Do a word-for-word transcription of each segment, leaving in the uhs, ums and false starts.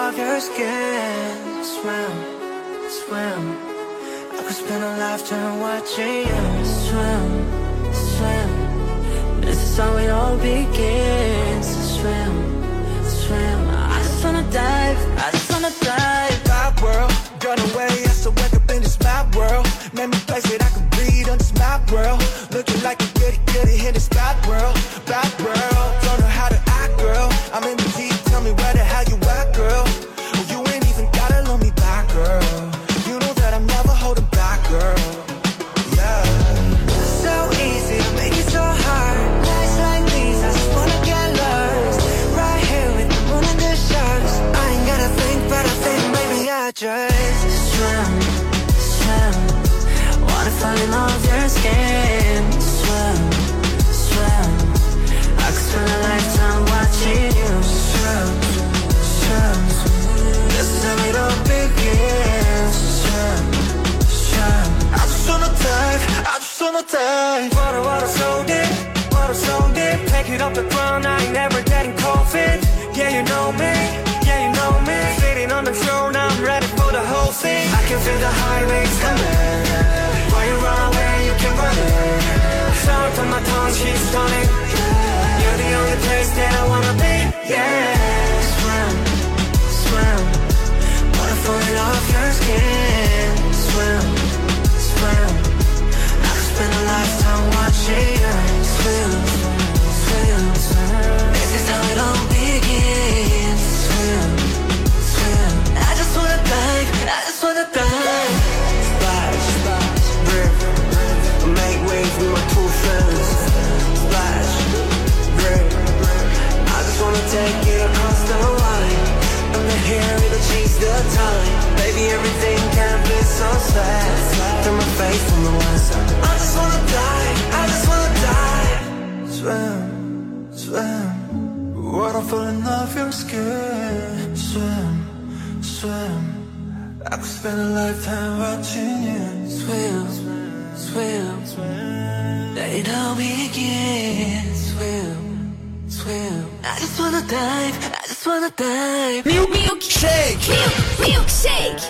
of your skin. Swim, swim. I could spend a lifetime watching you swim, swim. This is how it all begins. Swim, swim. I just wanna dive, I just wanna dive. My world, got away, I still wake up in this map world. Made me place that I can breathe on this map world. Looking like a goody goody in this bad world, bad world. Don't know how to act, girl. I'm in the deep, tell me where the hell you at, girl. Oh, you ain't even gotta love me back, girl. You know that I'm never holding back, girl. Yeah. So easy to make it so hard. Nights like these, I just wanna get lost. Right here with the moon and the stars. I ain't gotta think, but I think maybe I just swim, swim. Wanna fall in love with your skin. Swim, swim. I could spend a lifetime watching you swim, swim. This is how it all begins. Swim, swim. I just wanna dive, I just wanna dive. Water, water so deep, water so deep. Take it off the ground, I ain't never getting cold feet. Yeah, you know me, yeah, you know me. Sitting on the throne, I'm ready for the whole thing. I can feel the highways coming. While you run away, you can run it. Sound from my tongue, she's stunning. You're the only place that I wanna be, yeah. Swim, swim. Wanna fall off your skin. Swim, swim. I could spend a lifetime watching you swim, swim, swim. This is how it all begins. Swim, swim. I just wanna dive, I just wanna dive. Splash, splash, rip, make waves with my two friends. Splash, rip, I just wanna take it across the line. I'm not here to chase the time. Baby, everything can be so sad. Through my face from the west. I just wanna die, I just wanna die. Swim, swim. Waterfall in love your skin. Swim, swim. I could spend a lifetime watching you Swim, swim, swim. Let it all begin. Swim, swim. I just wanna dive, I just wanna dive. Milkshake. Milk, milkshake.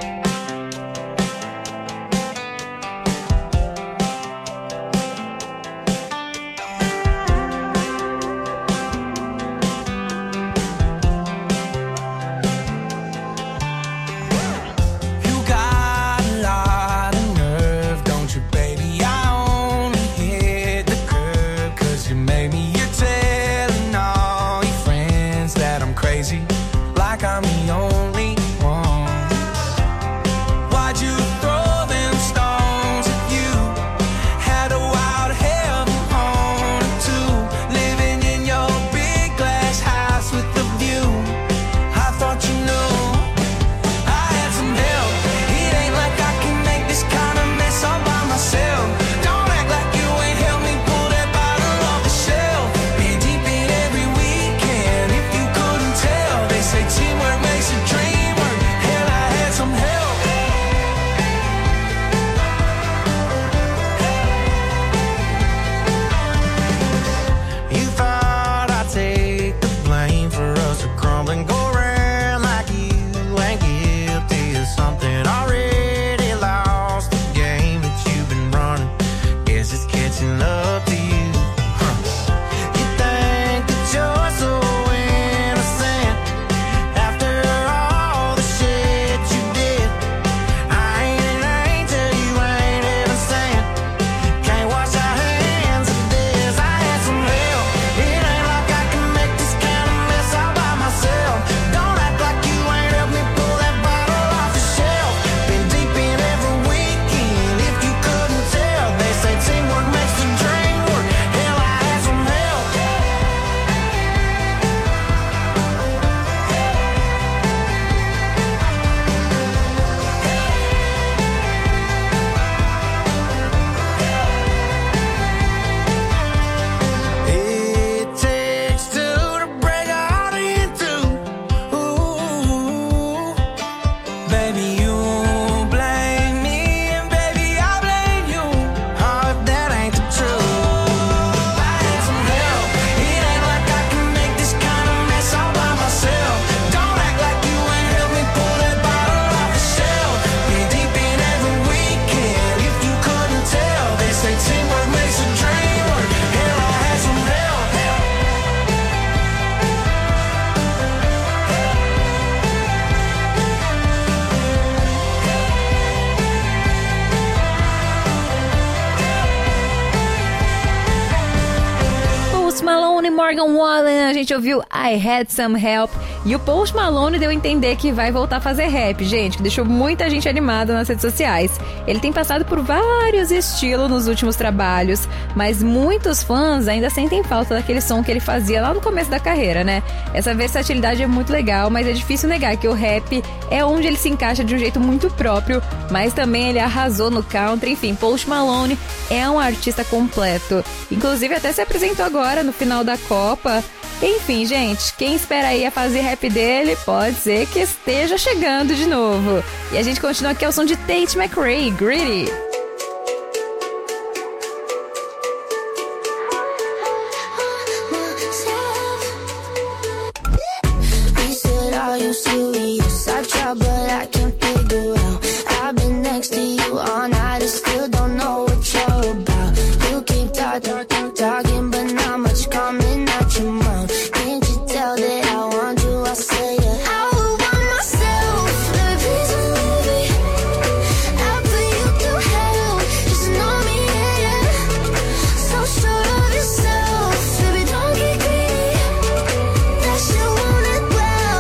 You got a lot of nerve, don't you, baby? I only hit the curb 'cause you made me. You're telling all your friends that I'm crazy, like I'm the only one. Morgan Wallen, a gente ouviu I Had Some Help. E o Post Malone deu a entender que vai voltar a fazer rap, gente, que deixou muita gente animada nas redes sociais. Ele tem passado por vários estilos nos últimos trabalhos, mas muitos fãs ainda sentem falta daquele som que ele fazia lá no começo da carreira, né? Essa versatilidade é muito legal, mas é difícil negar que o rap é onde ele se encaixa de um jeito muito próprio, mas também ele arrasou no country. Enfim, Post Malone é um artista completo. Inclusive até se apresentou agora no final da Copa. Enfim, gente, quem espera aí a fase rap dele, pode ser que esteja chegando de novo. E a gente continua aqui ao som de Tate McRae, Gritty. Talking, but not much coming out your mouth. Can't you tell that I want you? I say yeah. I would want myself, baby, please believe me. I'll put you through hell, just know me, yeah, yeah. So sure of yourself, baby, don't get greedy. That you want it well,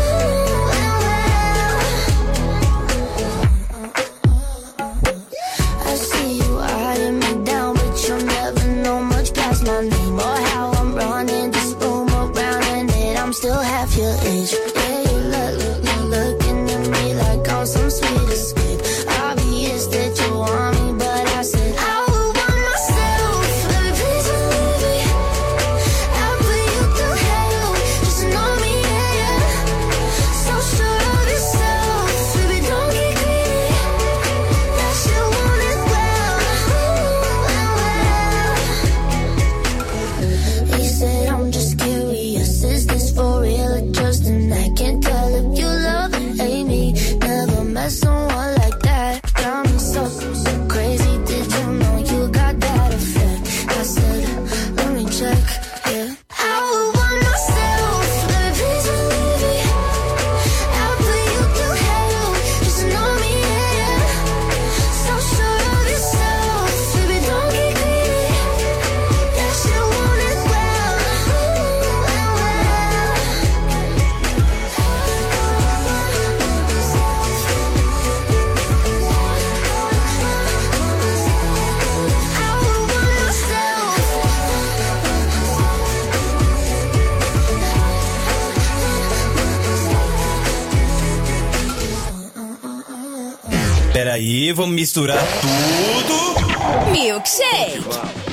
well, well. I see you eyeing me down, but you'll never know much past my name or how I'm running this room around, and that I'm still half your age. Yeah, you look, look, look, looking at me like I'm some sweet escape. Obvious that you want me, but I said I would want myself, baby, please believe me. I'll put you through hell, just know me, yeah, yeah. So sure of yourself, baby, don't get greedy. That you want it well, well, well. He said I'm just curious, is this for real or just an act? Can't tell if you love or hate me. Never met someone like that. Got me so, so crazy. Did you know you got that effect? I said, let me check, yeah. I would want myself, baby, please believe me. I'll put you through hell, just know me, yeah, yeah. So sure of yourself, baby, don't get greedy. That you want it well, well, well. I would want myself. Peraí, vamos misturar tudo. Milkshake.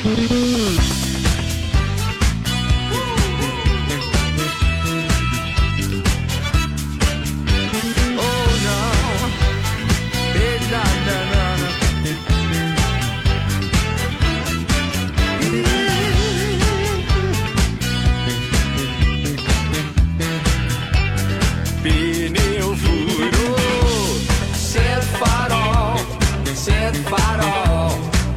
Pneu furou, acende farol, acende farol.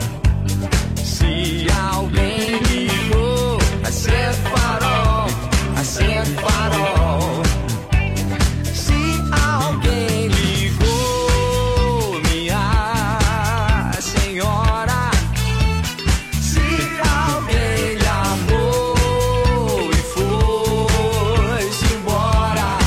Se alguém ligou, acende farol, acende farol. Se alguém ligou, minha senhora. Se alguém lhe amou e foi-se embora.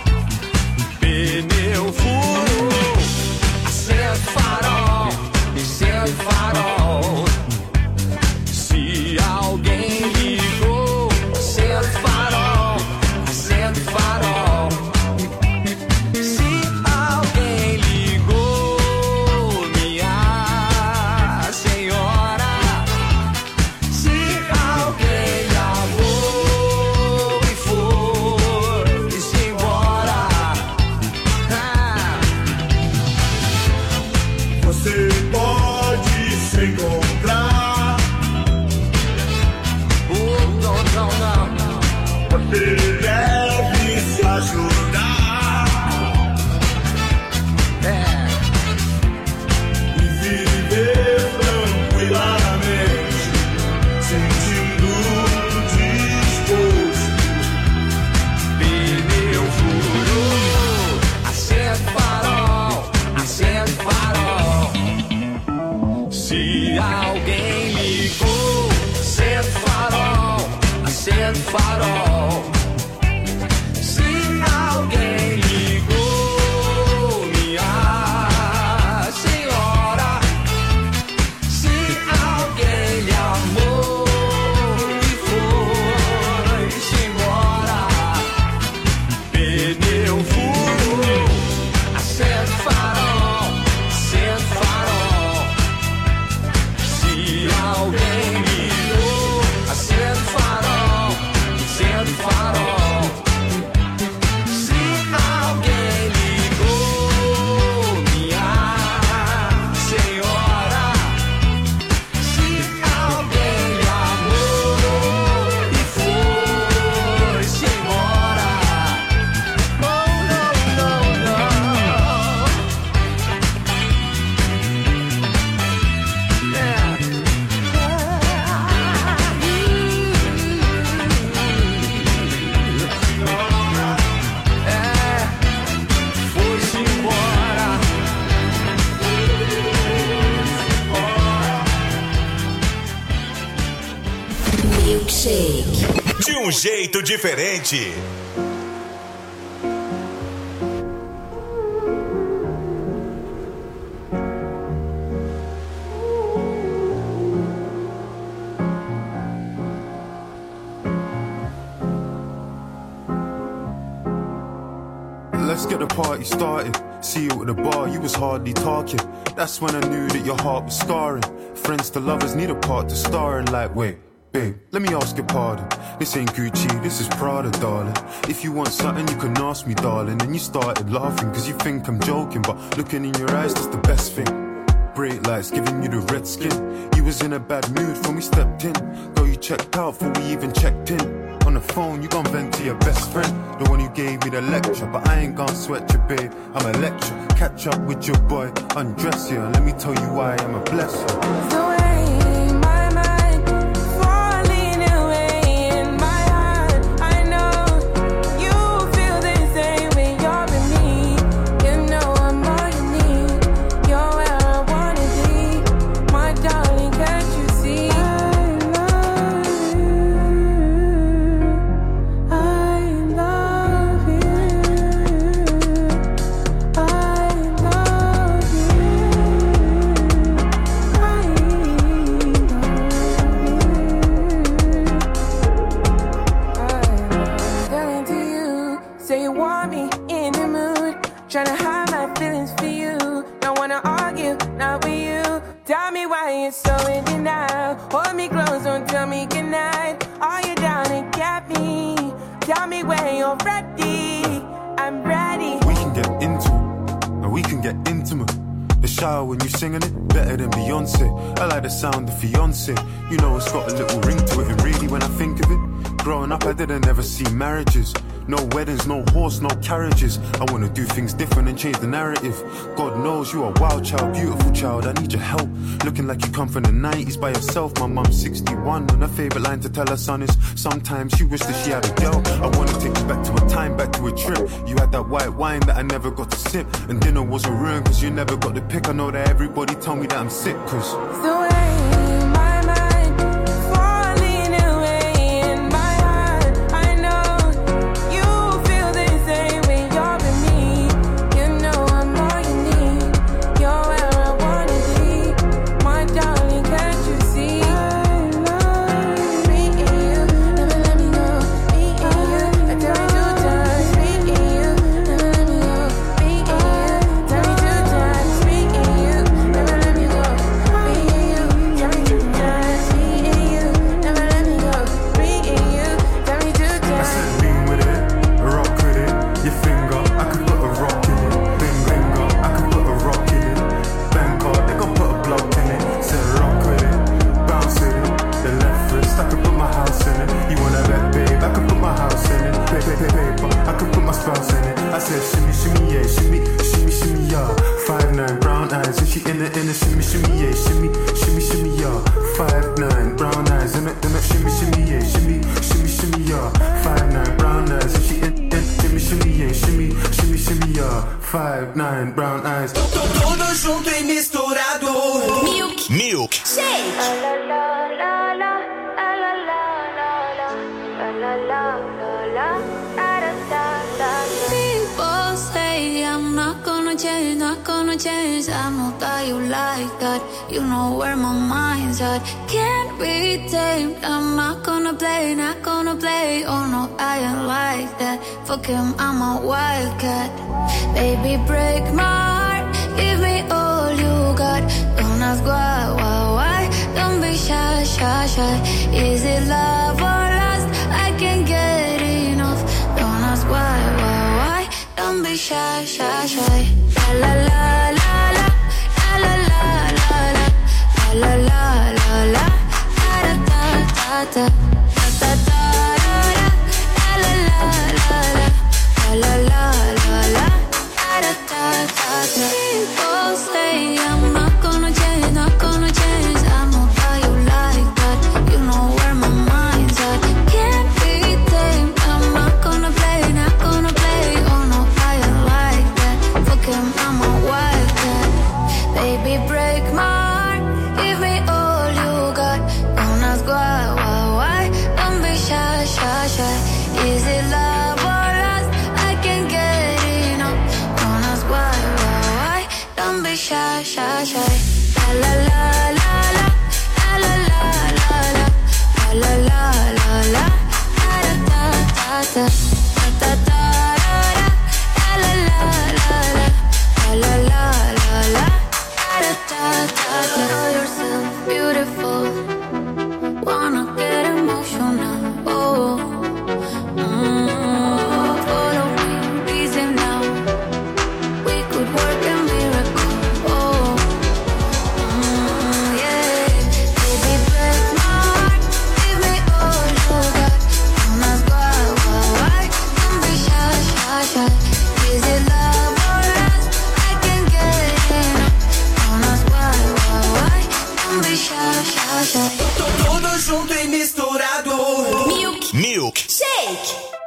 Pneu furou, acende farol, acende farol. Se alguém ligou, acende farol, acende farol. Se alguém ligou, minha senhora. Se alguém lhe amou e foi-se embora. Ah. Você pode se encontrar, Oh, não, não, não. você deve se ajudar É. e viver tranquilamente, sentindo disposto. Pneu furou, acende farol, acende farol. Se alguém ligou, acende farol, acende acendo farol. Se alguém ligou, minha senhora, se alguém lhe amou e foi-se embora, pneu furou, acende farol, acende farol. Se alguém ligou, acende farol, acende farol. Se alguém ligou, minha senhora, se alguém lhe amou e foi-se embora. Oh, não, não, não. É, foi-se embora. Milkshake. De um jeito diferente. Let's get the party started. See you at the bar, you was hardly talking. That's when I knew that your heart was scarring. Friends to lovers need a part to star in. Like, wait, babe, let me ask your pardon. This ain't Gucci, this is Prada, darling. If you want something, you can ask me, darling. And you started laughing, cause you think I'm joking. But looking in your eyes, that's the best thing. Bright lights giving you the red skin. You was in a bad mood when we stepped in. Girl, you checked out before we even checked in. On the phone, you gon' vent to your best friend, the one who gave me the lecture. But I ain't gon' sweat you, babe, I'm a lecture. Catch up with your boy, undress you, and let me tell you why I'm a blessing. The way my mind falling away in my heart, I know you feel the same way you're with me. You know I'm all you need. You're where I wanna be, my darling. Can't you see? I love you. I love you. I love you. I'm telling to you, say you want me in the mood, tryna hide my feelings for you. Don't wanna argue, not with you. Tell me why you're so in denial. Hold me close, don't tell me goodnight. Are you down and get me? Tell me when you're ready. I'm ready. We can get into it, and we can get intimate. The shower when you singing it, better than Beyonce. I like the sound of fiance. You know it's got a little ring to it, and really when I think of it, growing up I didn't ever see marriages. No weddings, no horse, no carriages. I wanna do things different and change the narrative. God knows you are a wild child, beautiful child, I need your help. Looking like you come from the nineties by yourself. My mum's sixty-one, and her favourite line to tell her son is, sometimes she wished that she had a girl. I wanna take you back to a time, back to a trip. You had that white wine that I never got to sip, and dinner was a ruin cause you never got the pick. I know that everybody told me that I'm sick cause The way my mind falling away in my heart, I know you feel the same way you're with me. You know I'm all you need. You're where I wanna be, my darling. Can't you see? I love me and you, never let me go. Me and you, I tell me two times. Me and you, never let me go. Me and you, tell me two times. Me and you, never let me go. Me and you, tell me two times. Me and you, never let me go. Me and you, tell me two I times. said lean with it, rock with it. Your finger, I could put a rock in it. Bing finger, I could put a rock in it. Bang card, they gon' put a block in it. Said rock with it, bounce with it. The left wrist, I could put my house in it. You wanna bet, babe, I could put my house in it. Paper, paper, paper, I could put my spouse in it. I said shimmy, shimmy, yeah, shimmy, shimmy, shimmy, yeah. Five nine, brown eyes, and she in it, in it, shimmy, shimmy, yeah, shimmy, shimmy, shimmy, yeah. Five nine, brown eyes, in it, in it, shimmy, shimmy, yeah, shimmy, shimmy, shimmy, yeah. Five nine, brown eyes, and she in it, shimmy, shimmy, yeah, shimmy, shimmy, shimmy, yeah. Five nine, brown eyes. Tudo junto e misturado. Milk. Milk. Shake. La la la la, la la la la la, la la gonna change. I know that you like that. You know where my mind's at. Can't be tamed. I'm not gonna play, not gonna play. Oh no, I ain't like that. Fuck him, I'm a wildcat. Baby, break my heart. Give me all you got. Don't ask why, why, why. Don't be shy, shy, shy. Is it love or lust? I can't get enough. Don't ask why, why, why. Don't be shy, shy, shy. La la la la la. La la la la la. La la la la la. Da da da da. Da da da da. La la la la la. La la la la la. Da da da da. People say I'm not gonna change, not gonna change. I know how you like that. You know where my mind's at. Can't be tamed. I'm not gonna play, not gonna play. Oh no, I ain't like that. Fuck him, I'm a wildcat. Baby, break my heart. Give me all you got. Don't ask why, why, why. Don't be shy, shy, shy. Is it love or lust? I can't get enough. Don't ask why, why, why. Don't be shy, shy, shy. La la la la la. La la la la la. La la la la la. Da da da da. Da da da da. La la la la. La la la la. Da da da da. Know yourself beautiful. Wanna get emotional. Oh. Mm. Follow me, easy now. We could work a miracle. Oh. Mm, yeah. Baby, break my heart. Give me all you got. Don't ask why, why, why. Don't be shy, shy, shy. Is it love or lust? I can't get enough. Don't ask why, why, why. Don't be shy, shy, shy. Tudo junto e misturado. Milk. Milk. Shake.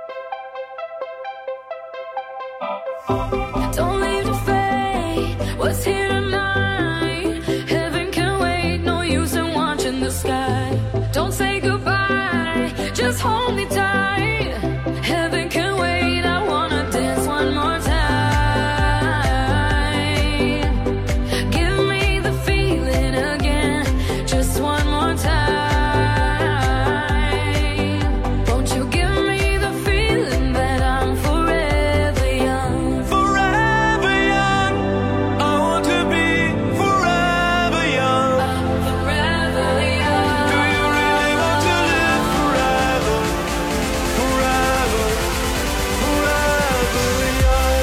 Don't leave the fate. What's here tonight? Heaven can wait. No use in watching the sky. Don't say goodbye. Just hold me tight. Heaven can wait. I wanna dance one more time. Give me the feeling again. Just one more time. Won't you give me the feeling that I'm forever young? Forever young. I want to be forever young. Forever young. Do you really want to live forever? Forever. Forever young.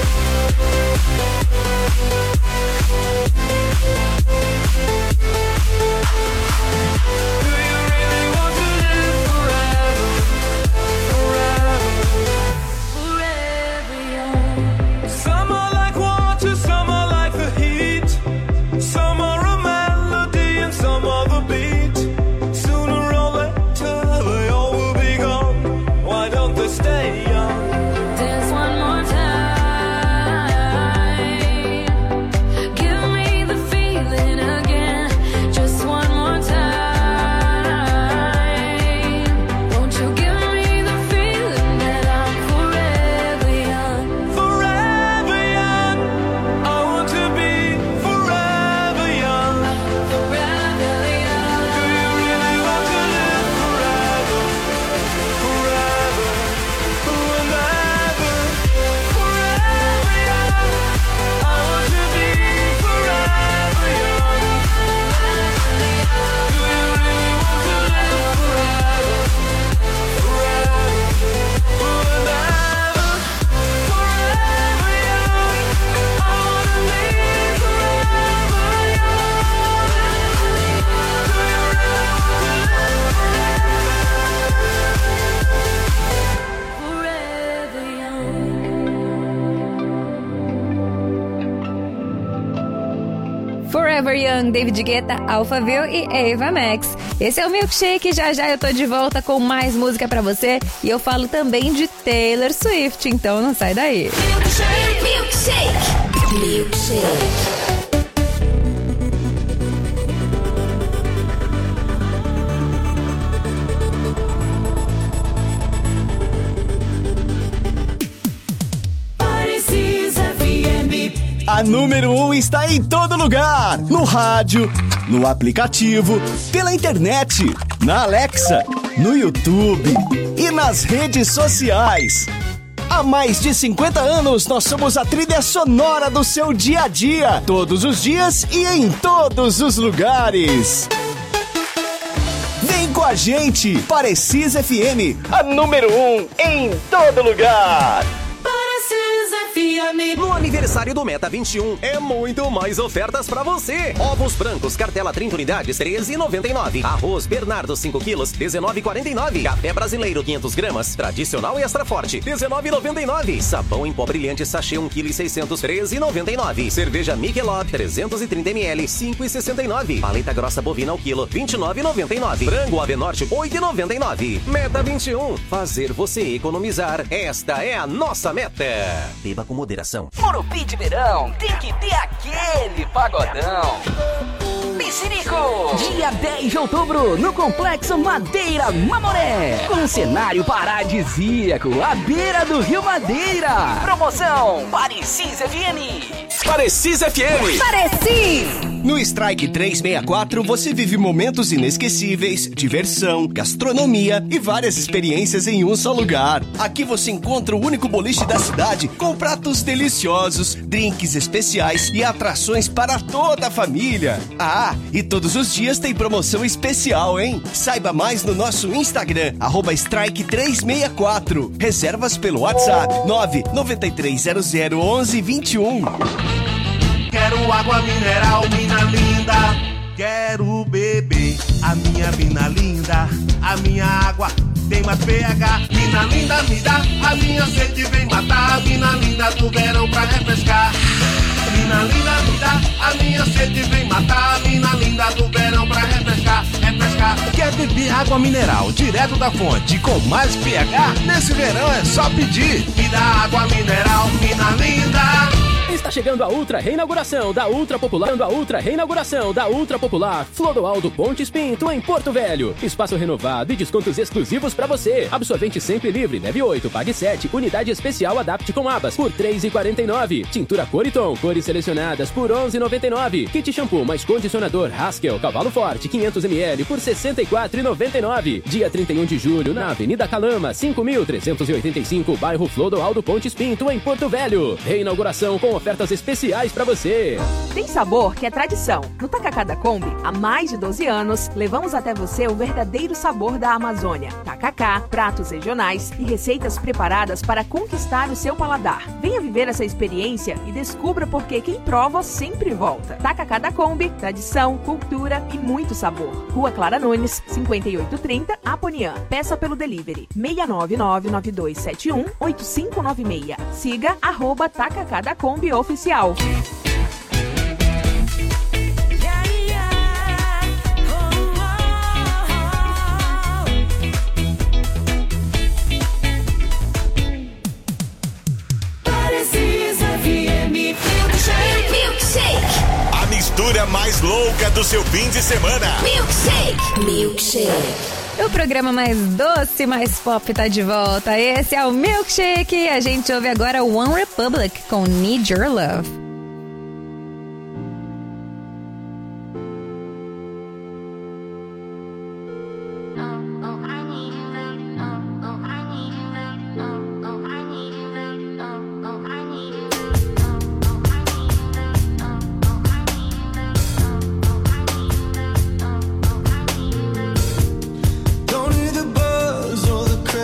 Do you really want to live forever? Forever. Forever young. Some are like water, some are like the heat. Some are a melody and some are the beat. Sooner or later they all will be gone. Why don't they stay young? Dance one more time. Give me the feeling again. Just one more time. Won't you give me the feeling that I'm forever young? Forever young. I want to be forever young. Forever young. Do you really want to live forever? Forever. Forever. Forever young. I want to be forever young. Do you really want to live forever? Forever. Forever. Forever young. I want to be forever young. Do you really want to live Forever young. Forever Young, David Guetta, Alphaville e Ava Max. Esse é o Milkshake, já já eu tô de volta com mais música pra você e eu falo também de Taylor Swift, então não sai daí. Milkshake. Milkshake. A número um está em todo lugar. No rádio, no aplicativo, pela internet, na Alexa, no YouTube e nas redes sociais. Há mais de cinquenta anos, nós somos a trilha sonora do seu dia a dia. Todos os dias e em todos os lugares. Vem com a gente, Parecis F M, a número um em todo lugar. No aniversário do Meta vinte e um, é muito mais ofertas pra você. Ovos brancos, cartela trinta unidades, treze reais e noventa e nove centavos. Arroz Bernardo cinco quilos, dezenove reais e quarenta e nove centavos. Café brasileiro quinhentas gramas, tradicional e extra forte, dezenove reais e noventa e nove centavos. Sabão em pó brilhante sachê um quilo e seiscentos, treze reais e noventa e nove centavos. Cerveja Michelob trezentos e trinta mililitros, cinco reais e sessenta e nove centavos. Paleta grossa bovina ao quilo, vinte e nove reais e noventa e nove centavos. Frango Avenorte, oito reais e noventa e nove centavos. Meta vinte e um, fazer você economizar. Esta é a nossa meta. Beba com moderação. Morumbi de verão tem que ter aquele pagodão. Piscinico! Dia dez de outubro, no Complexo Madeira Mamoré. Com um cenário paradisíaco, à beira do Rio Madeira. Promoção Parecis F M. Parecis F M. Parecis! No Strike trezentos e sessenta e quatro você vive momentos inesquecíveis, diversão, gastronomia e várias experiências em um só lugar. Aqui você encontra o único boliche da cidade com pratos deliciosos, drinks especiais e atrações para toda a família. Ah, e todos os dias tem promoção especial, hein? Saiba mais no nosso Instagram, arroba Strike trezentos e sessenta e quatro. Reservas pelo WhatsApp nove nove três zero zero onze vinte e um. Quero água mineral, mina linda. Quero beber a minha mina linda. A minha água tem mais pH. Mina linda, me dá. A minha sede vem matar. Mina linda do verão pra refrescar. Mina linda, me dá. A minha sede vem matar. Mina linda do verão pra refrescar. Refrescar. Quer beber água mineral direto da fonte com mais pH? Nesse verão é só pedir. Me dá água mineral, mina linda. Está chegando a ultra reinauguração da Ultra Popular, a ultra reinauguração da Ultra Popular Flodoaldo Pontes Pinto em Porto Velho. Espaço renovado e descontos exclusivos para você. Absorvente sempre livre, leve oito, pague sete. Unidade especial Adapte com abas por três reais e quarenta e nove centavos. Tintura Coriton, cores selecionadas por onze reais e noventa e nove centavos. Kit shampoo mais condicionador Haskell Cavalo Forte quinhentos mililitros por sessenta e quatro reais e noventa e nove centavos. Dia trinta e um de julho na Avenida Calama, cinco mil trezentos e oitenta e cinco, bairro Flodoaldo Pontes Pinto em Porto Velho. Reinauguração com ofertas especiais pra você. Tem sabor que é tradição. No Tacacá da Kombi, há mais de doze anos, levamos até você o verdadeiro sabor da Amazônia. Tacacá, pratos regionais e receitas preparadas para conquistar o seu paladar. Venha viver essa experiência e descubra por que quem prova sempre volta. Tacacá da Kombi, tradição, cultura e muito sabor. Rua Clara Nunes, cinquenta e oito trinta, Aponian. Peça pelo delivery seis nove nove nove dois sete um oito cinco nove seis. Siga arroba Tacacá da Kombi Oficial. A mistura mais louca do seu fim de semana. Milkshake. Milkshake. O programa mais doce, mais pop tá de volta. Esse é o Milkshake. A gente ouve agora One Republic com Need Your Love.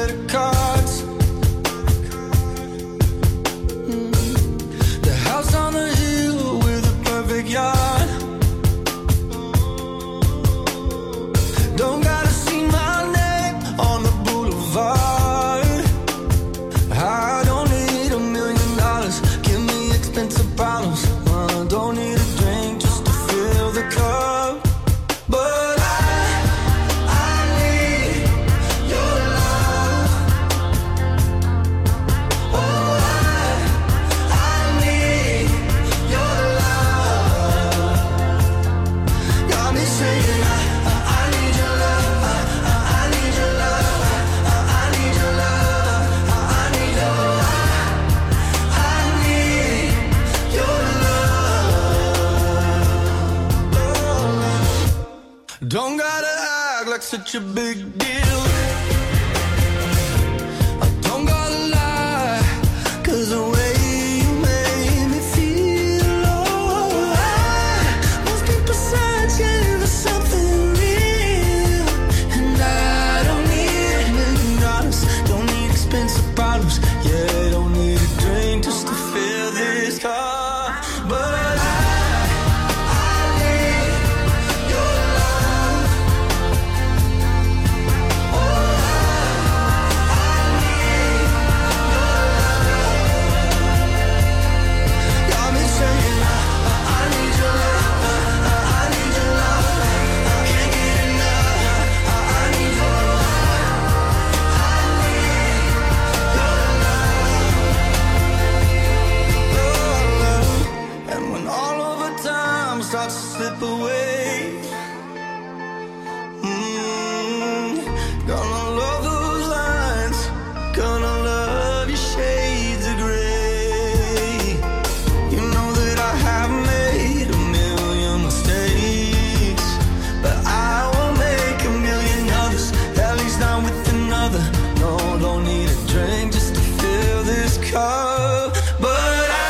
House on the Don't gotta act like such a big deal. I don't gotta lie, 'cause the way you made me feel, oh, I, most people searching for something real, and I don't need a million dollars, don't need expensive problems, yeah, I don't need a drink just to fill this cup, but I start to slip away. Mm, gonna love those lines, gonna love your shades of gray. You know that I have made a million mistakes, but I will make a million others, at least not with another. No, don't need a drink just to fill this cup, but I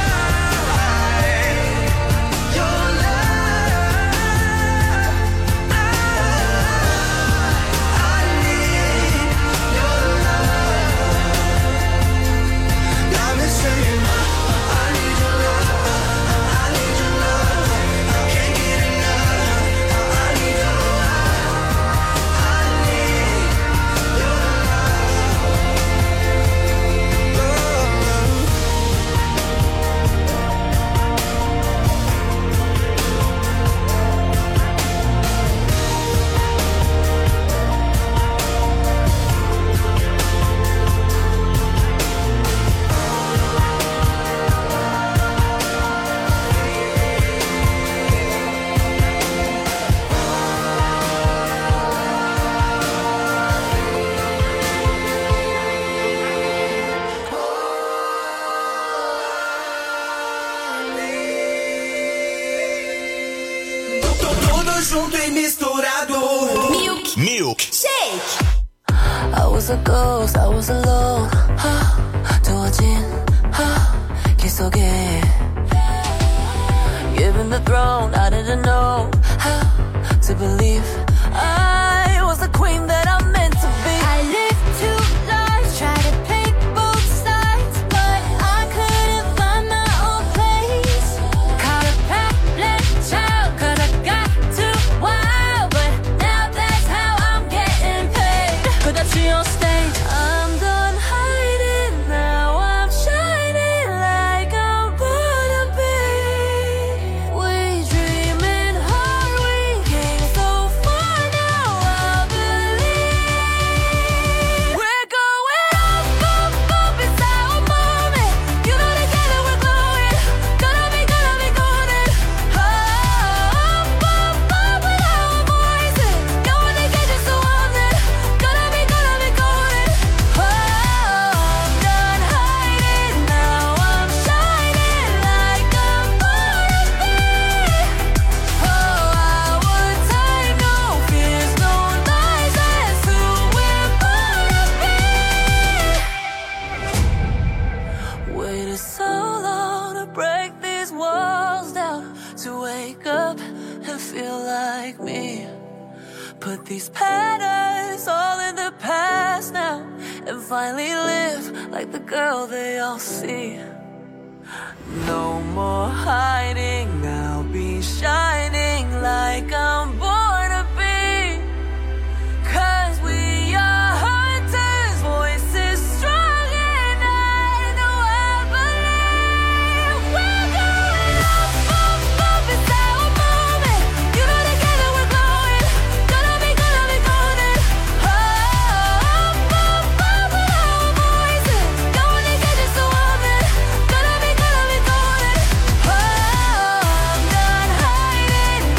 junto e misturado. Milk. Milk. Shake. I was a ghost, I was alone. 두어진 길 속에 given the throne, I didn't know how to believe I was the queen that I'm meant to be. I lived two lives, tried to pick both sides, but I couldn't find my own place. Caught a prattling child, 'cause I got too wild, but now that's how I'm getting paid. 끝없이 on stage, I'm done hiding, now I'm shining like I'm born to be. We dreaming hard, we came so far, now I believe we're going up, up, up, it's our moment. You know together we're glowing, gonna be, gonna be golden. Up, up, up with our voices, going to get you so on it. Gonna be, gonna be golden. Oh, I'm done hiding, now I'm shining like I'm born to be. Oh, our time, no fears, no lies, that's who we're born to be. Waited so long to break these walls down, to wake up and feel like me. Put these patterns all in the past now, and finally live like the girl they all see. No more hiding, now be shining like I'm born to be. 'Cause we are hunters, voices strong, and I know I believe we're going up, up, up, it's our moment. You know together we're glowing, gonna be, gonna be golden. Oh, up, up, up with our voices, going to get you so on it. Gonna be, gonna be golden. Oh, I'm done hiding,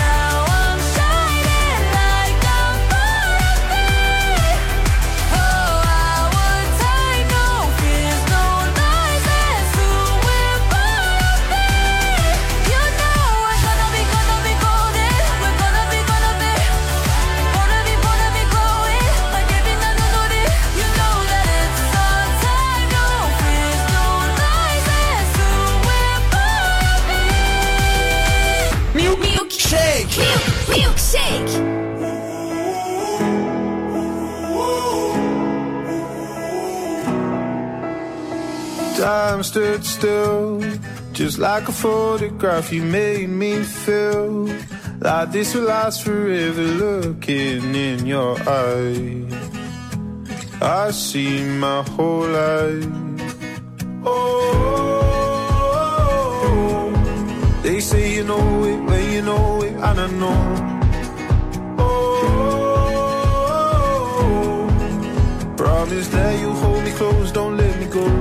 Milkshake. Time stood still, just like a photograph. You made me feel like this will last forever. Looking in your eyes, I see my whole life. Oh, they say you know it when you know it, and I know. Oh, promise that you'll hold me close, don't let me go.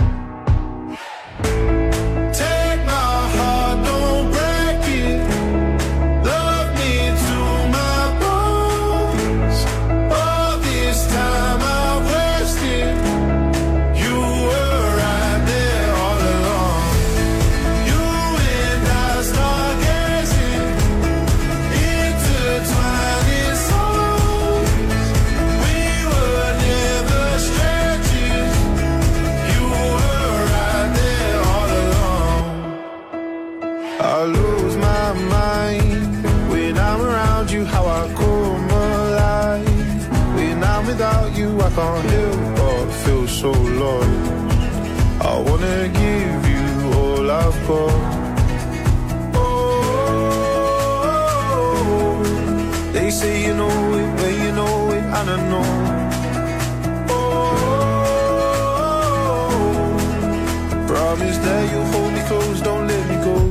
I can't help but feel so lost. I wanna give you all I've got. Oh, they say you know it when you know it, and I know. Oh, promise that you'll hold me close, don't let me go.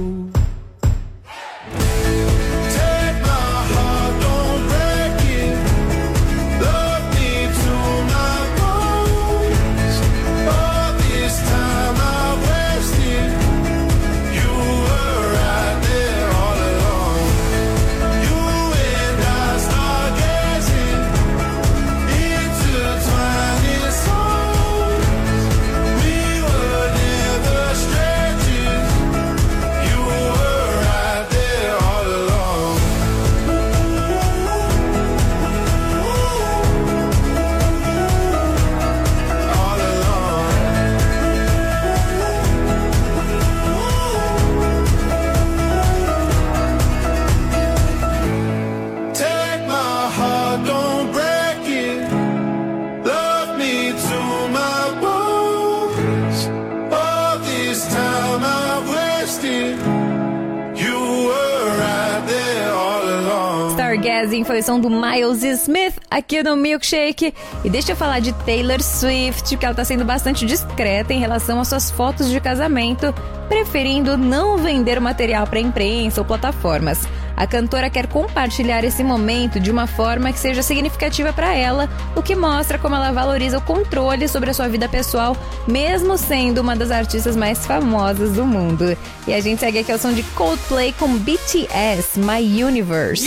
Foi o som do Miles Smith aqui no Milkshake. E deixa eu falar de Taylor Swift, que ela tá sendo bastante discreta em relação às suas fotos de casamento, preferindo não vender o material para imprensa ou plataformas. A cantora quer compartilhar esse momento de uma forma que seja significativa para ela, o que mostra como ela valoriza o controle sobre a sua vida pessoal, mesmo sendo uma das artistas mais famosas do mundo. E a gente segue aqui ao som de Coldplay com B T S, My Universe.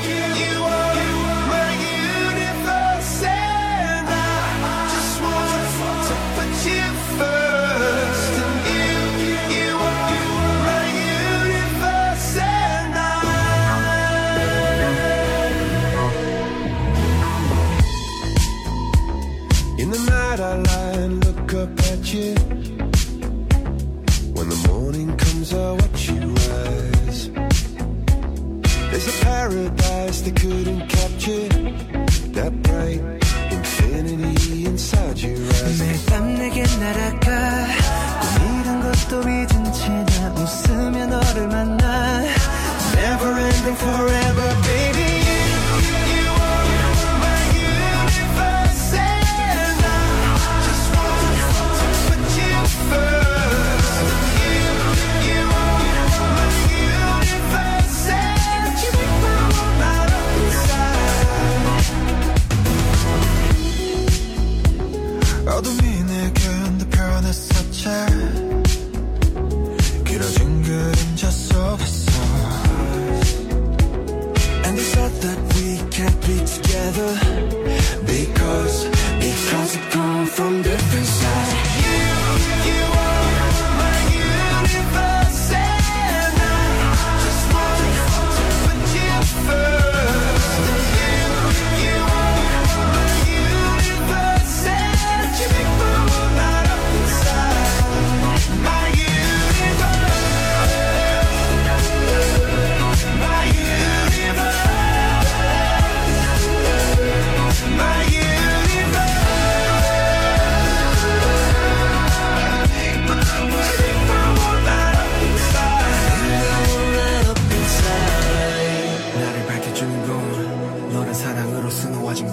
In the night I lie and look up at you. When the morning comes I watch you rise. There's a paradise they couldn't capture. That bright infinity inside your eyes. 매일 밤 내게 날아가 꿈이란 것도 잊은 채 나 웃으며 너를 만나. Never ending forever baby. 어둠이 내게 변했었지 길어진 그림자 속에서 And they said that we can't be together Because, because we come from different sides You, you are my universe And I just want to put you first You, you are my universe And you make my world light up inside My universe My universe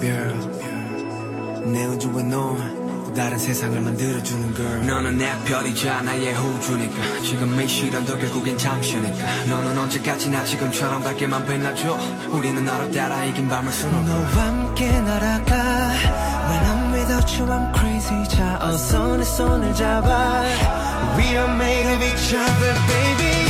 girl. 내 우주와 넌 또 다른 세상을 만들어주는 girl. 너는 내 별이자 나의 호주니까 지금 이 시련도 결국엔 잠시니까 너는 언제까지나 지금처럼 밝게만 빛나줘. 우리는 너를 따라 이긴 밤을 수놓고 너와 함께 날아가. When I'm without you I'm crazy. 자 어서 내 손을 잡아. We are made of each other baby.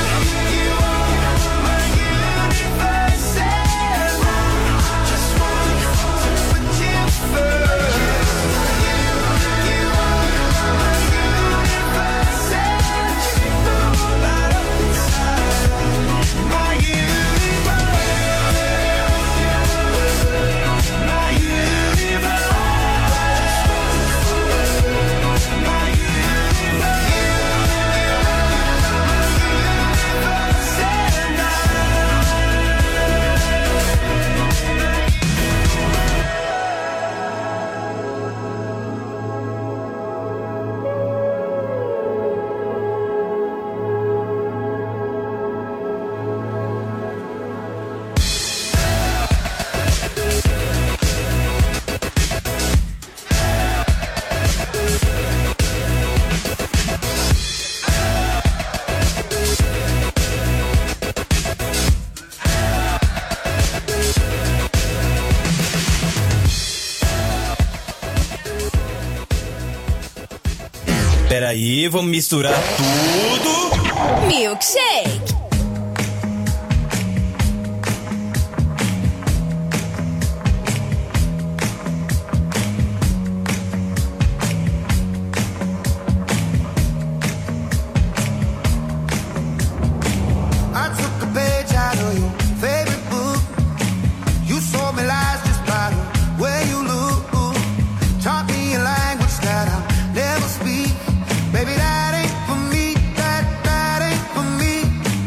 Peraí, vamos misturar tudo. Milkshake. I took a page out of your favorite book. You saw me lies just by the way you look. Taught me a language that I'll never speak. Baby, that ain't for me, that, that ain't for me.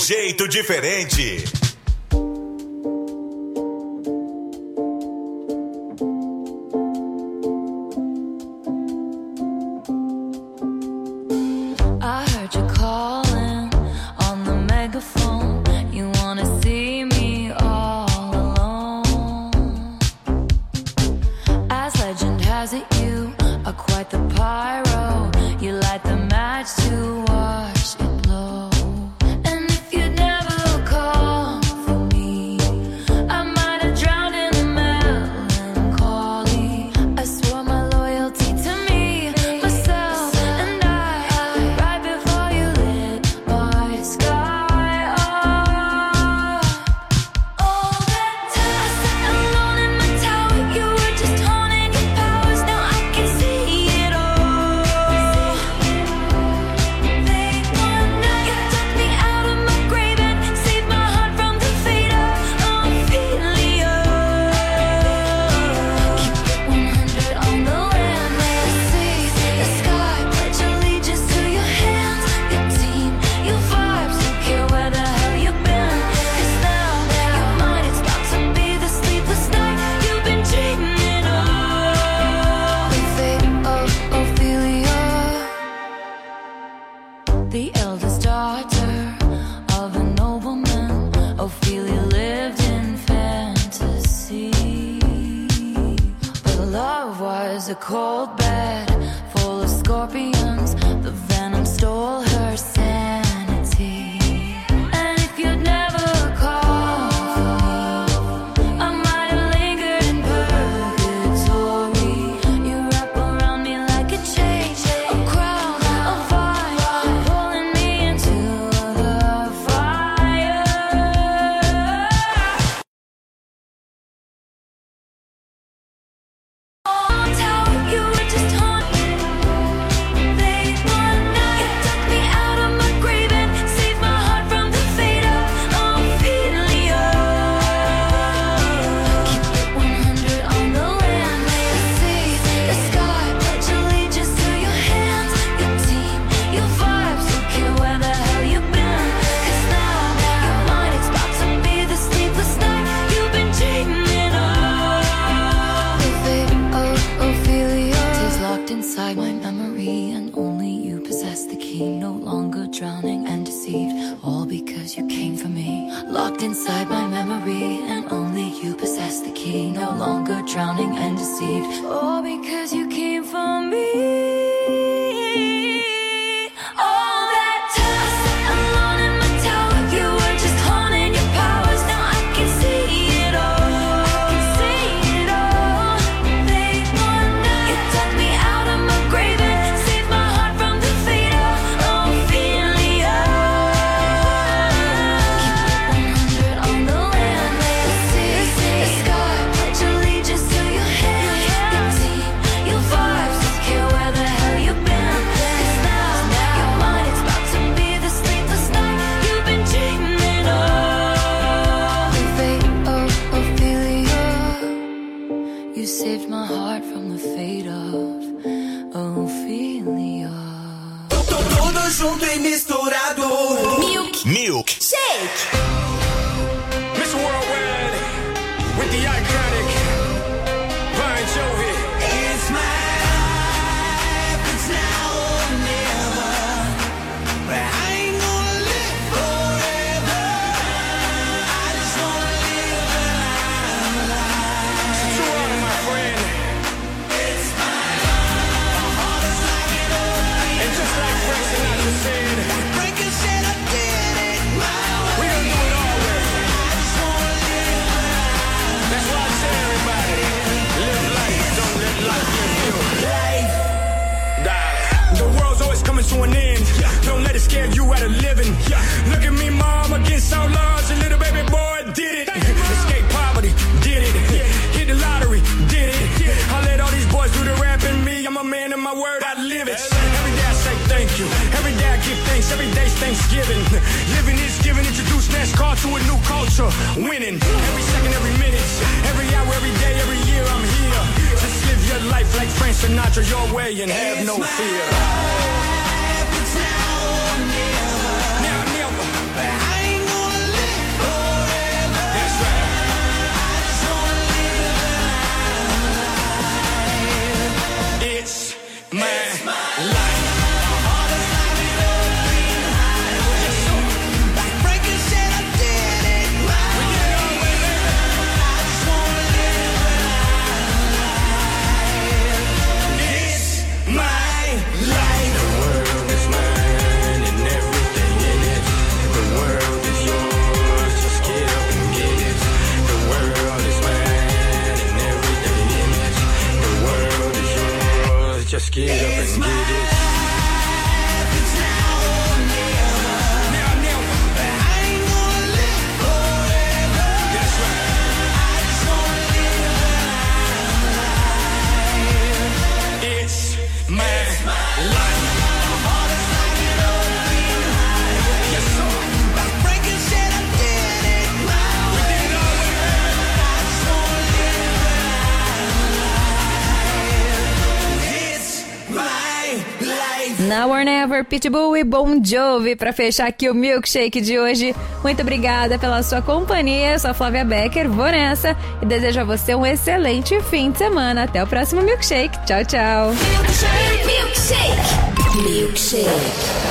jeito diferente. I heard you calling on the megaphone. You wanna see me all alone. As legend has it, you are quite the pyro. You light the match to watch it blow. And if you'd never call for me, I might have drowned in the melancholy. I swore my loyalty to me, myself, and I. Right before you lit my sky up. All that time I sat alone in my tower, you were just honing your powers. Now I can see it all. Late one night, you took me out of my grave and saved my heart from the fate of Ophelia. Keep it one hundred on the land, may I see the sky. Pledge allegiance to your hands, your team, your vibes. Don't care where the hell you've been, 'cause now your mind it's about to be the sleepless night you've been dreaming of. The fate of Ophelia, the eldest daughter of a nobleman. Ophelia lived in fantasy, but love was a cold bed full of scorpions. The venom stole her sanity. And if you'd never called for me, I might have lingered in purgatory. You wrap around me like a chain, a crown, a vine, pulling me into the fire. Oh, tower, you were just haunting. Late one night, you took me out of my grave and saved my heart from the fate of Ophelia. Keep it one hundred on the land, may I see the sky. Pledge allegiance to your hands, your team, your vibes. Don't care where the hell you've been, 'cause now your mind it's about to be the sleepless night you've been dreaming of. The fate of Ophelia is locked inside my memory, and only you possess the key. No longer drowning and deceived, all because you came for me. Locked inside my memory, and only you possess the key. No longer drowning and deceived, all because you came for me. All that time I sat alone in my tower, you were just honing your powers. Now I can see it all. See it all. Late one night, you took me out of my grave and saved my heart from the fate of Ophelia. Keep it one hundred on the land, may I see the sky. Pledge allegiance to your hands, your team, your vibes. Don't care where the hell you've been, 'cause now your mind it's about to be the sleepless night you've been dreaming of. The fate of Ophelia, you saved my heart from the fate of Ophelia. Tudo junto e misturado. Milk. Milk. Shake. Miss Worldwide with the iconic Bon Jovi. It's my life, it's now or never. But I ain't gonna live forever. I just wanna live alive. True honor, my friend. It's my life. My heart is like an open. And just like Frank Sinatra said, Breaking shit, I did it my way. we don't do it our way. I just wanna live alive. That's why I tell everybody, live life, don't let life live you. Life. Darling, the world's always coming to an end. Don't let it scare you out of living. Look at me, mom, against so large. A little baby boy did it. Escape poverty, did it. Hit the lottery, did it. I let all these boys do the rap and me. I'm a man of my word, I live it. Every day I say thank you. Every day I give thanks. Every day's Thanksgiving. Living is giving. Introduce NASCAR to a new culture. Winning. Every second, every minute. Every hour, every day, every year I'm here. Just live your life like Frank Sinatra your way and have no fear. Now, never. Now, never. But I ain't Now or Never, Pitbull e Bon Jovi pra fechar aqui o Milkshake de hoje. Muito obrigada pela sua companhia. Eu sou a Flávia Becker, vou nessa e desejo a você um excelente fim de semana. Até o próximo Milkshake. Tchau, tchau. Milkshake. Milkshake.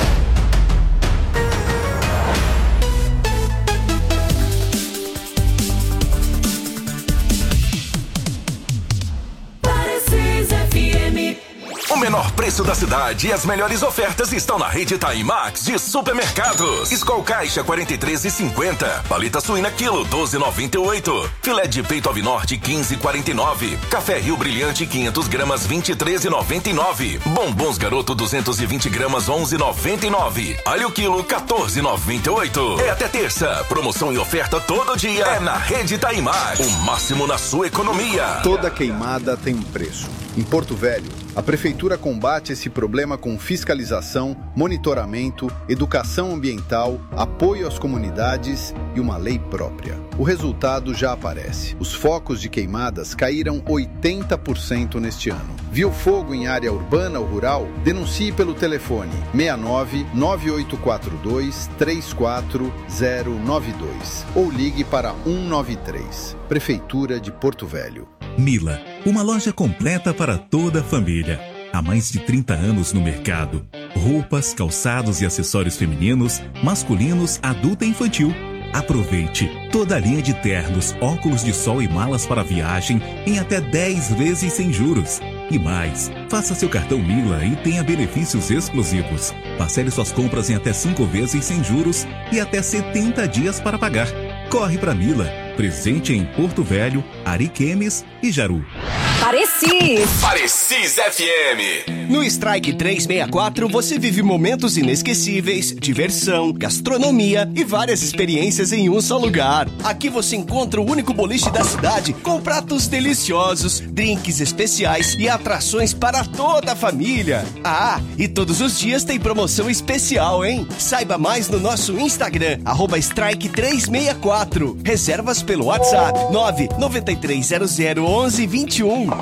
O menor preço da cidade e as melhores ofertas estão na rede Timax de supermercados. Skol Caixa quarenta e três e cinquenta, paleta suína quilo doze e noventa e oito, filé de peito Avinorte quinze e quarenta e nove, café Rio Brilhante quinhentas gramas vinte e três e noventa e nove, bombons Garoto duzentas e vinte gramas onze e noventa e nove, alho quilo quatorze e noventa e oito. É até terça, promoção e oferta todo dia é na rede Timax. O máximo na sua economia. Toda queimada tem um preço. Em Porto Velho, a Prefeitura combate esse problema com fiscalização, monitoramento, educação ambiental, apoio às comunidades e uma lei própria. O resultado já aparece. Os focos de queimadas caíram oitenta por cento neste ano. Viu fogo em área urbana ou rural? Denuncie pelo telefone seis nove nove oito quatro dois três quatro zero nove dois ou ligue para um nove três. Prefeitura de Porto Velho. Mila, uma loja completa para toda a família. Há mais de trinta anos no mercado. Roupas, calçados e acessórios femininos, masculinos, adulto e infantil. Aproveite toda a linha de ternos, óculos de sol e malas para viagem em até dez vezes sem juros. E mais, faça seu cartão Mila e tenha benefícios exclusivos. Parcele suas compras em até cinco vezes sem juros e até setenta dias para pagar. Corre para Mila, presente em Porto Velho, Ariquemes e Jaru. Parecis! Parecis F M. No Strike trezentos e sessenta e quatro você vive momentos inesquecíveis, diversão, gastronomia e várias experiências em um só lugar. Aqui você encontra o único boliche da cidade com pratos deliciosos, drinks especiais e atrações para toda a família. Ah, e todos os dias tem promoção especial, hein? Saiba mais no nosso Instagram, arroba Strike trezentos e sessenta e quatro. Reservas pelo WhatsApp nove nove três zero zero onze vinte e um.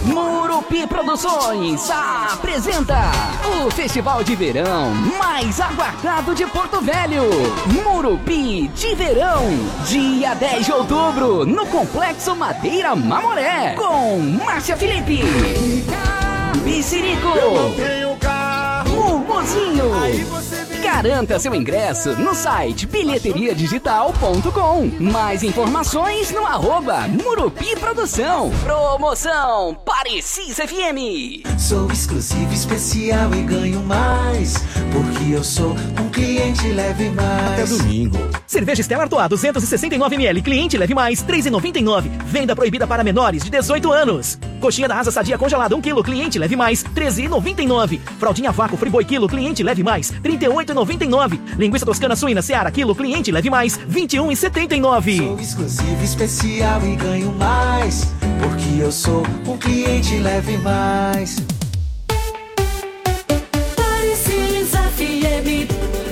Murupi Produções apresenta o festival de verão mais aguardado de Porto Velho. Murupi de Verão, dia dez de outubro, no Complexo Madeira Mamoré, com Márcia Felipe, Piscirico, Mumuzinho. Garanta seu ingresso no site bilheteria digital ponto com. Mais informações no arroba Murupi Produção. Promoção Parecis F M. Sou exclusivo, especial e ganho mais, porque eu sou um cliente leve mais. Até domingo. Cerveja Stella Artois duzentos e sessenta e nove mililitros, cliente leve mais, três reais e noventa e nove centavos. Venda proibida para menores de dezoito anos. Coxinha da asa sadia congelada um quilo, cliente leve mais, treze reais e noventa e nove centavos. Fraldinha vácuo Friboi quilo, cliente leve mais, trinta e oito reais e noventa e nove centavos. Linguiça toscana suína Seara quilo, cliente leve mais, vinte e um reais e setenta e nove centavos. Sou exclusivo, especial e ganho mais, porque eu sou um cliente leve mais. Parecis F M.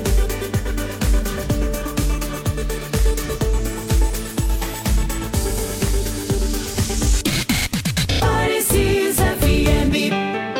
Parecis F M.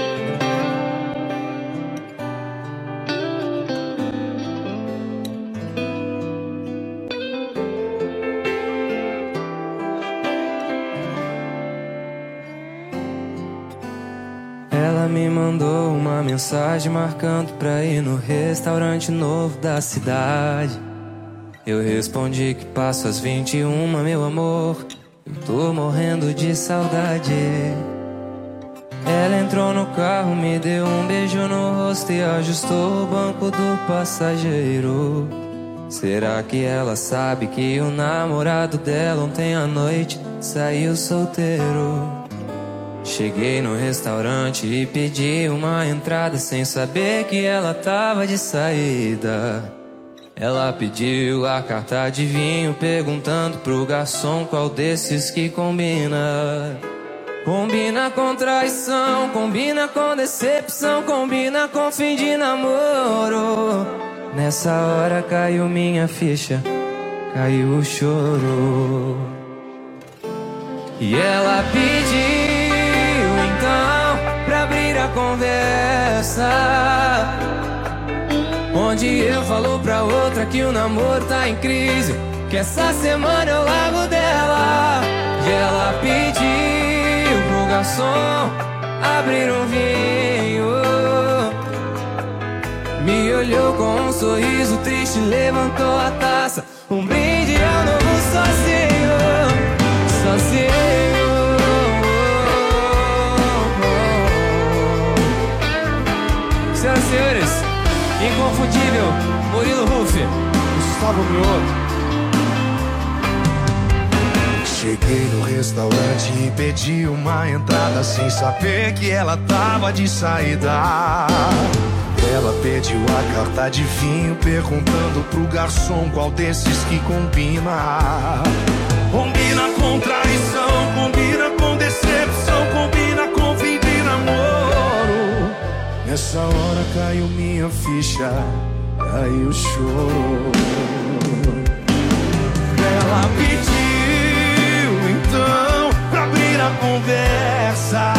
Ela me mandou uma mensagem marcando pra ir no restaurante novo da cidade. Eu respondi que passo às vinte e uma, meu amor, eu tô morrendo de saudade. Ela entrou no carro, me deu um beijo no rosto e ajustou o banco do passageiro. Será que ela sabe que o namorado dela ontem à noite saiu solteiro? Cheguei no restaurante e pedi uma entrada sem saber que ela tava de saída. Ela pediu a carta de vinho, perguntando pro garçom qual desses que combina. Combina com traição, combina com decepção, combina com fim de namoro. Nessa hora caiu minha ficha, caiu o choro. E ela pediu então pra abrir a conversa, onde eu falo pra outra que o namoro tá em crise, que essa semana eu largo dela. E ela pediu pro garçom abrir um vinho, me olhou com um sorriso triste, levantou a taça. Um brinde ao novo sozinho, sozinho. Senhoras e senhores, inconfundível Murilo Huff, Gustavo Mioto. Cheguei no restaurante e pedi uma entrada sem saber que ela tava de saída. Ela pediu a carta de vinho, perguntando pro garçom qual desses que combina. Combina com traição, combina com decepção, combina com fim de namoro. Nessa hora caiu minha ficha, caiu o choro. Ela pediu então pra abrir a conversa,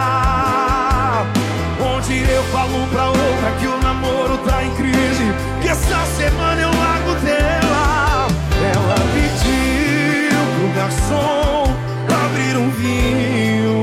onde eu falo pra outra que o namoro tá em crise, que essa semana eu largo dela. Ela pediu pro garçom abrir um vinho,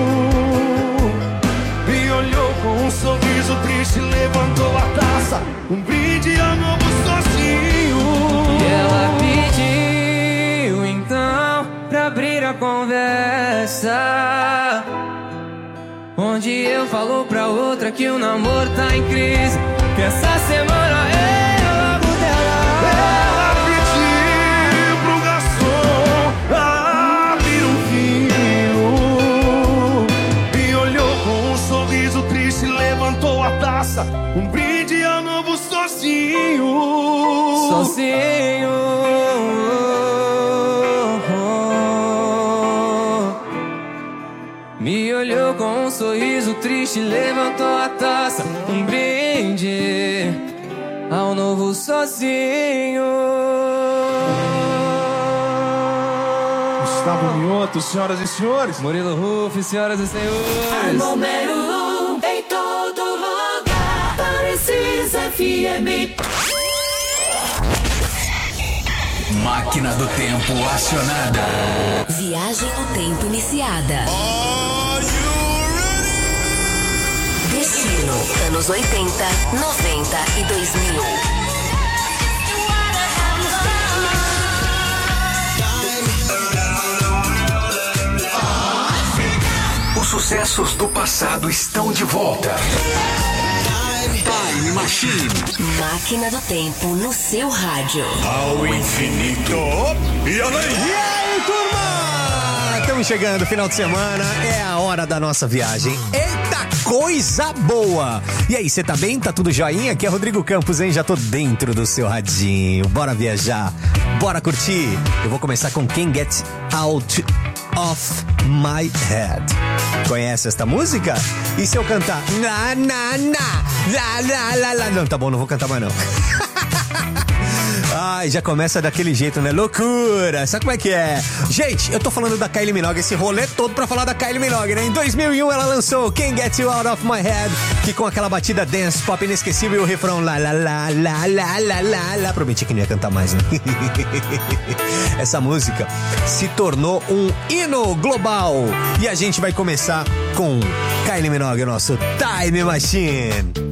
me olhou com um sorriso triste, levantou a taça. Um brinde ao novo sozinho. E ela pediu então pra abrir a conversa, onde eu falo pra outra que o namoro tá em crise, que essa semana eu largo dela. Ela pediu pro garçom abrir um vinho, me olhou com um sorriso triste, levantou a taça. Um brinde ao novo sozinho. Sozinho. Me olhou com um sorriso triste, levantou a taça. Um brinde ao novo sozinho. Gustavo Mioto, senhoras e senhores. Murilo Huff, senhoras e senhores. A número um em todo lugar. Parecis F M. Máquina do tempo acionada. Viagem no tempo iniciada. Destino, anos oitenta, noventa e dois mil. Os sucessos do passado estão de volta. Time Machine. Máquina do tempo no seu rádio. Ao infinito e além. E aí, turma? Estamos chegando, final de semana, é a hora da nossa viagem. Eita coisa boa! E aí, você tá bem? Tá tudo joinha? Aqui é Rodrigo Campos, hein? Já tô dentro do seu radinho. Bora viajar, bora curtir. Eu vou começar com Can't Get Out of My Head. Conhece esta música? E se eu cantar na, na, na, la, la, la, la. Não, tá bom, não vou cantar mais não. Ai, já começa daquele jeito, né? Loucura! Sabe como é que é? Gente, eu tô falando da Kylie Minogue, esse rolê todo pra falar da Kylie Minogue, né? Em dois mil e um ela lançou Can't Get You Out of My Head, que com aquela batida dance pop inesquecível e o refrão lá, lá, lá, lá, lá, lá, lá, lá. Prometi que não ia cantar mais, né? Essa música se tornou um hino global. E a gente vai começar com Kylie Minogue, o nosso Time Machine.